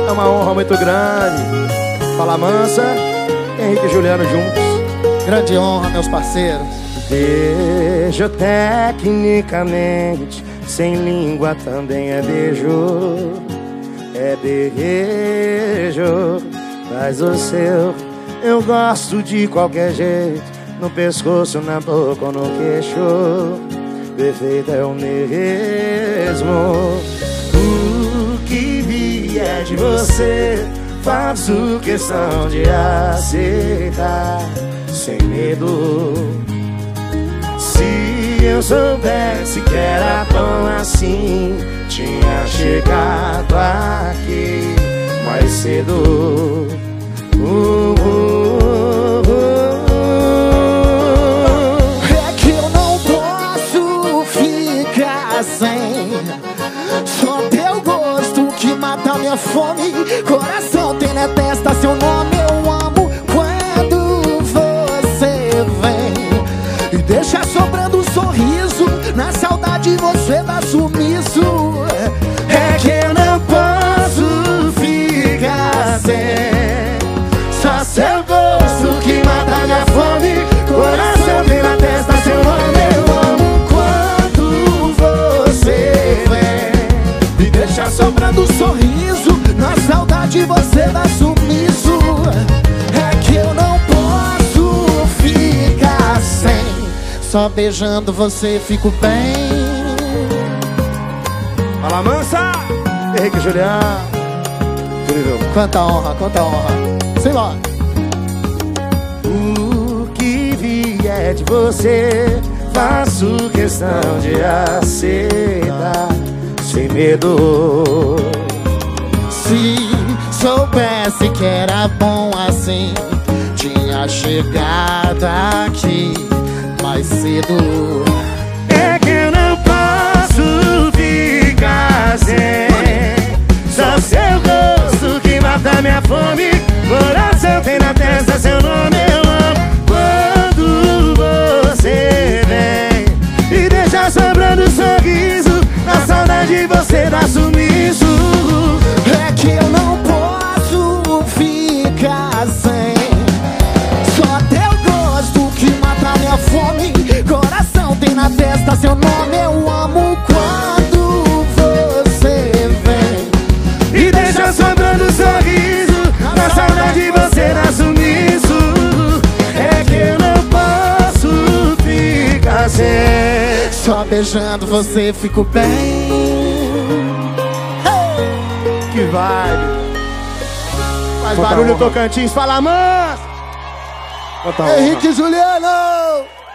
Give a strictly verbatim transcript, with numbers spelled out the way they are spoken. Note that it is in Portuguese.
É uma honra muito grande. Fala Mansa, Henrique e Juliano juntos. Grande honra, meus parceiros. Beijo tecnicamente, sem língua também é beijo. É beijo, faz o seu. Eu gosto de qualquer jeito, no pescoço, na boca ou no queixo. Perfeito é o mesmo. O que vier de você, faço questão de aceitar, sem medo. Se eu soubesse que era bom assim, tinha chegado aqui mais cedo. uh, uh, uh, uh. É que eu não posso ficar sem, só teu gosto que mata minha fome. Coração tem na testa seu nome. Eu amo quando você vem e deixa sobrando um sorriso. Na saudade você dá sumiço. É que eu não posso ficar sem, só seu gosto que mata minha fome. Coração tem na testa seu nome. Eu amo quando você vem e deixa sobrando um sorriso. Na saudade você dá sumiço. É que eu não posso ficar sem, só beijando você fico bem. Fala Mansa, Henrique e Juliano. Incrível. Quanta honra, quanta honra. Sei lá. O que vier de você, faço questão de aceitar, sem medo. Se soubesse que era bom assim, tinha chegado aqui mais cedo. É que eu não posso ficar sem, só seu gosto que mata minha fome. Coração tem na testa seu nome. Eu amo quando você vem e deixa sobrando um sorriso. Na saudade você dá sumiço. É que eu não posso ficar sem, só teu gosto que mata minha fome. Coração tem na testa seu nome. Eu amo quando você vem e deixa sobrando um sorriso. Na saudade você dá sumiço. É que eu não posso ficar sem, só beijando você fico bem. que vibe. Faz Quanta barulho honra. Tocantins, fala Mansa. Henrique e Juliano.